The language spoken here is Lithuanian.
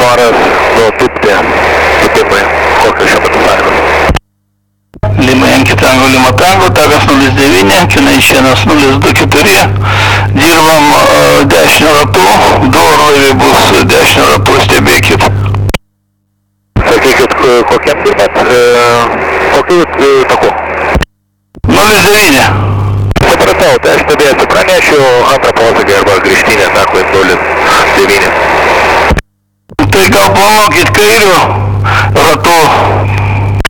noras tūpti, tūpimai, kokios šiuo metu sąlygos. Lima Yankee Tango, Lima Tango, takas 09, kinai šienas 024, dirbam dešinio ratu, du orlaiviai bus dešinio ratu, stebėkit. Sakykit, kokiam dirbat, kokiu taku? 09. Supratau, tai aš stebėsiu, pranešiu antrą posūkį arba grįžtinę, sako, 09. Tai gal planuokit kairiu ratu